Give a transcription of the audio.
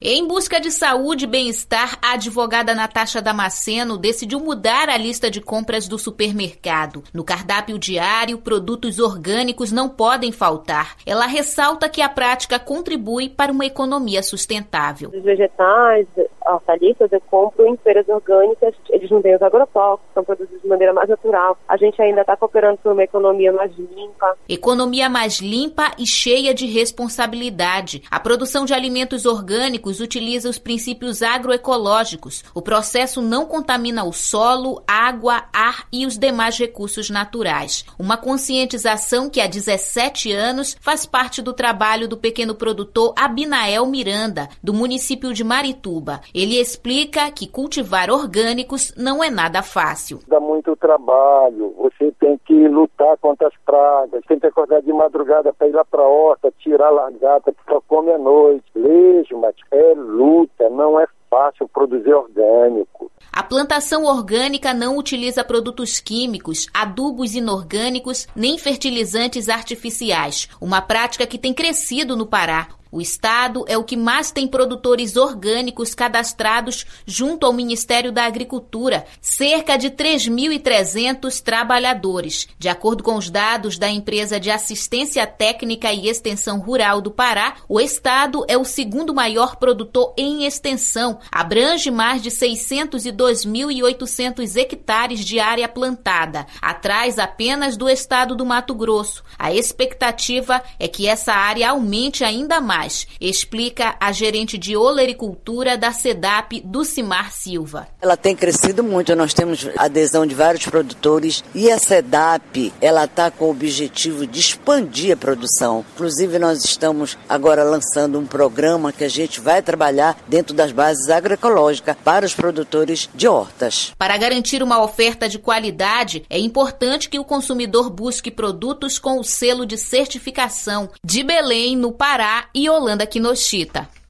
Em busca de saúde e bem-estar, a advogada Natasha Damasceno decidiu mudar a lista de compras do supermercado. No cardápio diário, produtos orgânicos não podem faltar. Ela ressalta que a prática contribui para uma economia sustentável. Os vegetais, hortaliças, eu compro em feiras orgânicas, eles não têm os agrotóxicos, são produzidos de maneira mais natural. A gente ainda está cooperando por uma economia mais limpa. Economia mais limpa e cheia de responsabilidade. A produção de alimentos orgânicos utiliza os princípios agroecológicos. O processo não contamina o solo, água, ar e os demais recursos naturais. Uma conscientização que há 17 anos faz parte do trabalho do pequeno produtor Abinael Miranda, do município de Marituba. Ele explica que cultivar orgânicos não é nada fácil. Dá muito trabalho, você tem que lutar contra as pragas, tem que acordar de madrugada para ir lá para a horta, tirar a largata que só come à noite. Lesmas, luta, não é fácil produzir orgânico. A plantação orgânica não utiliza produtos químicos, adubos inorgânicos, nem fertilizantes artificiais, uma prática que tem crescido no Pará. O estado é o que mais tem produtores orgânicos cadastrados junto ao Ministério da Agricultura, cerca de 3.300 trabalhadores. De acordo com os dados da Empresa de Assistência Técnica e Extensão Rural do Pará, o estado é o segundo maior produtor em extensão, abrange mais de 602.800 hectares de área plantada, atrás apenas do estado do Mato Grosso. A expectativa é que essa área aumente ainda mais, explica a gerente de olericultura da SEDAP, Dulcimar Silva. Ela tem crescido muito, nós temos adesão de vários produtores e a SEDAP, ela está com o objetivo de expandir a produção. Inclusive nós estamos agora lançando um programa que a gente vai trabalhar dentro das bases agroecológicas para os produtores de hortas. Para garantir uma oferta de qualidade, é importante que o consumidor busque produtos com o selo de certificação de Belém, no Pará, e Holanda Quinochita.